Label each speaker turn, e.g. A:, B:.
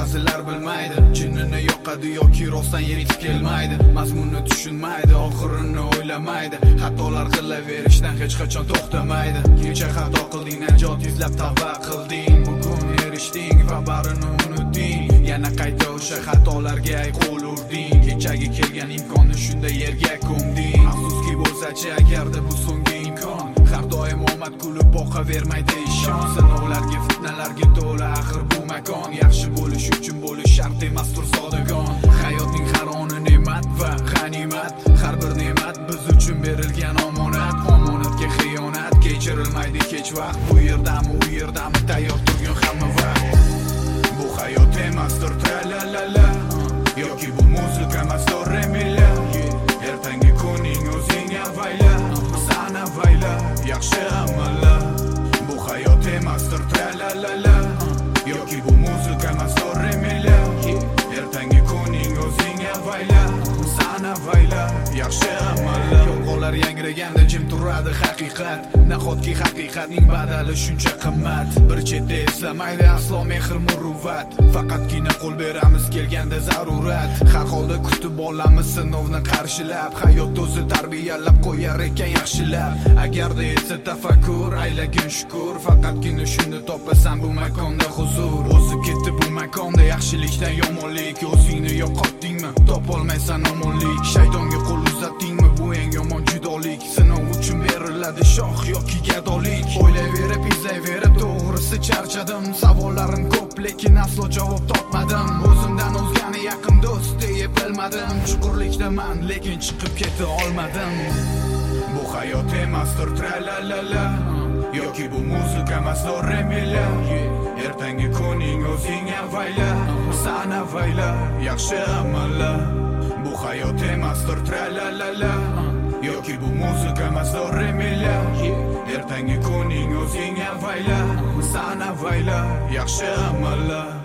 A: ba'zilar bilmaydi, jinnini yoqadi yoki rostdan yeritib kelmaydi. Mazmunni tushunmaydi, oxirini o'ylamaydi, xatolar qilaverishdan hech qachon to'xtamaydi. Kecha xato qilding, najot izlab tavba qilding, bugun erishding va barini unutding. Yana qayta o'sha xatolarga qo'l urding, kechagi kelgan imkonni shunda yerga ko'mding. Afsuski bo'lsa-chi, agarda bu so'nggi imkon, har doim omad kulib boqavermaydi ishon. Sinovlarga, fitnalarga to'la axir bu makon. Yaxshi bo'lish uchun bo'lish shart emasdir zodagon. Hayotning har oni ne'mat va g'animat, har bir ne'mat biz uchun berilgan omonat. Omonatga xiyonat kechirilmaydi kech vaqt. Bu yerdami, u yerdami, tayyor turgan hamma vaqt. Bu hayot emasdir tra-la-la-la, yoki bu muzika emasdir remila. Ertangi kuning o'zing avayla, san avayla, yaxshi amallar. Bu hayot emasdir tra-la-la-la, yoki bu muzika emasdir remila. Ertangi kuning o'zing avayla, san avayla, yaxshi amallar. Yolg'onlar yangraganda jim turadi haqiqat, nahotki haqiqatning badali shuncha qimmat. Bir chetda eslamaydi aslo mehr muruvvat, faqatgina qo'l beramiz kelganda zarurat. Har holda kutib olamiz sinovni qarshilab, hayot o'zi tarbiyalab qo'yar ekan yaxshilab. Agarda etsa tafakkur, aylagin shukur, faqatgina shunda topasan bu makonda huzur. O'zi ketdi bu makonda yaxshilikdan yomonlik, o'zingni yo'qotdingmi, topolmaysan omonlik. Shaytonga qo'l uzatdingmi, bu eng yomon judolik. Sinov uchun beriladi shoh yoki gadolik. O'ylayverib, izlayverib, to'g'risi charchadim. Savollarim ko'p, lekin aslo javob topmadim. O'zimdan o'zgani yaqin do'st deb bilmadim. Chuqurlikdaman, lekin chiqib keta olmadim. Bu hayot emasdir tra-la-la-la, yoki bu muzika emasdir remila. Ertangi kuning o'zing avayla, san avayla, yaxshi amallar. Bu hayot emasdir tra-la-la-la, yoki bu muzika emasdir remila. Ertangi kuning o'zing avayla, san avayla, yaxshi amallar.